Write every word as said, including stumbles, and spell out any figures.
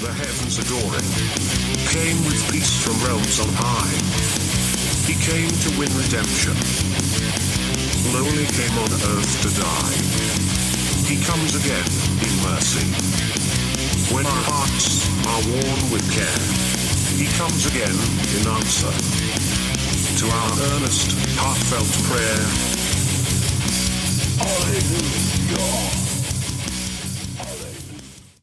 the heavens adoring, came with peace from realms on high. He came to win redemption, lowly came on earth to die. He comes again in mercy, when our hearts are worn with care. He comes again in answer to our earnest, heartfelt prayer. Hallelujah.